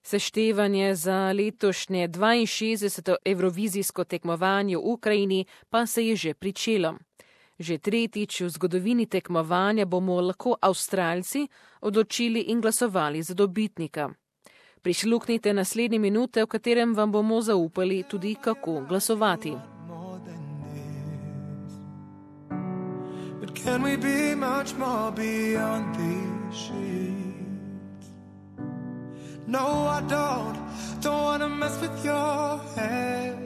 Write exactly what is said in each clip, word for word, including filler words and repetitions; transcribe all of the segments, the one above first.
Seštevanje za letošnje dvainšestdeseto evrovizijsko tekmovanje v Ukrajini pa se je že pričelo. Že tretjič v zgodovini tekmovanja bomo lahko Avstralci odločili in glasovali za dobitnika. Prisluhnite naslednje minute, v katerem vam bomo zaupali tudi, kako glasovati. Can we be much more beyond these sheets? No, I don't, don't wanna mess with your head.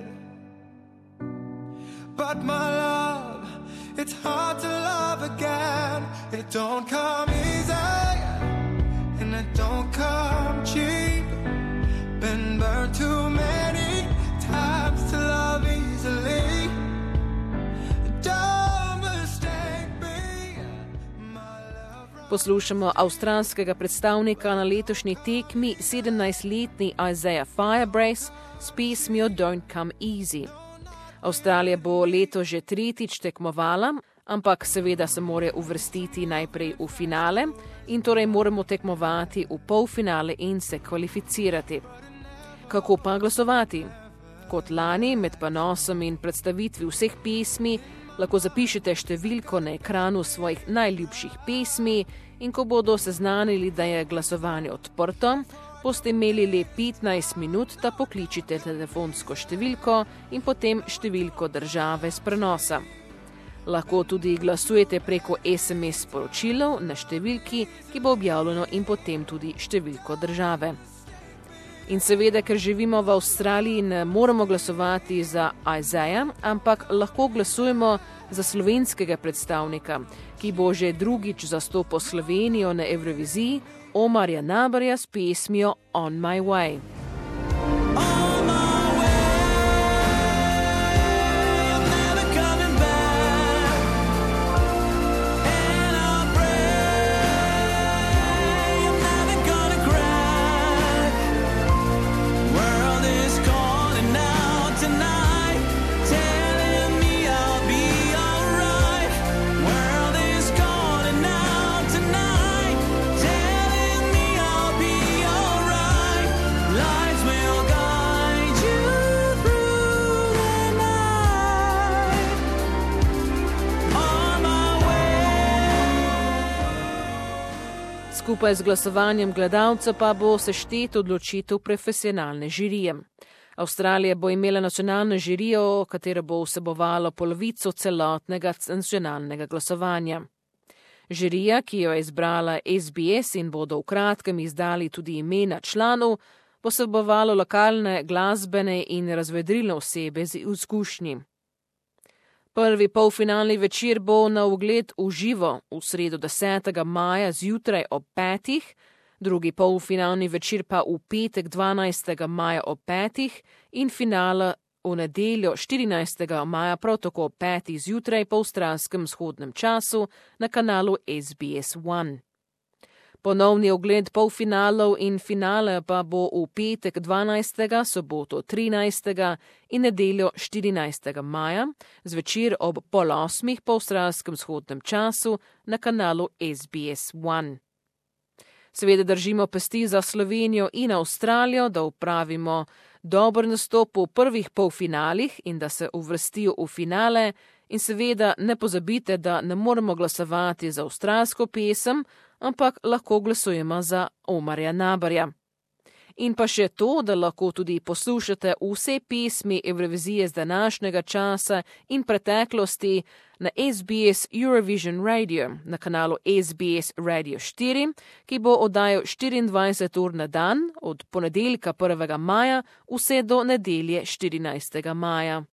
But my love, it's hard to love again. It don't come easy, and it don't come cheap. Been burned too many times to love easily. Don't mistake me, my love. Poslušamo avstralskega predstavnika na letošnji tekmi, sedemnajstletni Isaiah Firebrace s pesmijo Don't Come Easy. Avstralija bo leto že tretjič tekmovala, ampak seveda se mora uvrstiti najprej v finale in torej moramo tekmovati v polfinale in se kvalificirati. Kako pa glasovati? Kot lani med ponosom in predstavitvi vseh pesmi lahko zapišete številko na ekranu svojih najljubših pesmi in ko bodo seznanili, da je glasovanje odprto, boste imeli le petnajst minut, da pokličite telefonsko številko in potem številko države s prenosa. Lahko tudi glasujete preko es em es sporočilov na številki, ki bo objavljeno in potem tudi številko države. In seveda, ker živimo v Avstraliji, ne moramo glasovati za Isaiah, ampak lahko glasujemo za slovenskega predstavnika, ki bo že drugič zastopal Slovenijo na Evroviziji, Omarja Nabarja s pesmijo On My Way. Skupaj z glasovanjem gledalcev pa bo seštet odločitev profesionalne žirije. Avstralija bo imela nacionalno žirijo, katero bo vsebovalo polovico celotnega nacionalnega glasovanja. Žirija, ki jo je izbrala es be es in bodo v kratkem izdali tudi imena članov, bo vsebovalo lokalne glasbene in razvedrilne osebe z izkušnji. Prvi polfinalni večer bo na ogled v živo v sredo desetega maja zjutraj ob petih, drugi polfinalni večer pa v petek dvanajstega maja ob petih in finale v nedeljo štirinajstega maja prav tako ob petih zjutraj po avstralskem vzhodnem času na kanalu es be es One. Ponovni ogled polfinalov in finale pa bo v petek dvanajstega, soboto trinajstega in nedeljo štirinajstega maja, zvečer ob pol osmih po avstralskem vzhodnem času na kanalu es be es One. Seveda držimo pesti za Slovenijo in Avstralijo, da upravimo dober nastop v prvih polfinalih in da se uvrstijo v finale in seveda ne pozabite, da ne moremo glasovati za avstralsko pesem, ampak lahko glasujemo za Omarja Nabarja. In pa še to, da lahko tudi poslušate vse pesmi Evrovizije z današnjega časa in preteklosti na es be es Eurovision Radio, na kanalu es be es Radio štiri, ki bo oddajal štiriindvajset ur na dan, od ponedeljka prvega maja vse do nedelje štirinajstega maja.